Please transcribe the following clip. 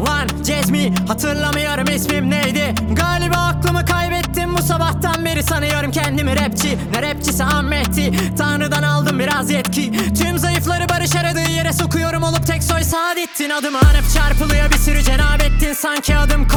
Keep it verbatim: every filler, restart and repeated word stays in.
Lan Cezmi, hatırlamıyorum ismim neydi. Galiba aklımı kaybettim bu sabahtan beri. Sanıyorum kendimi rapçi, ne rapçisi Ahmet'i. Tanrı'dan aldım biraz yetki. Tüm zayıfları barış aradığı yere sokuyorum olup tek soy Saadettin. Adımı anıp çarpılıyor bir sürü cenabettin. Sanki adım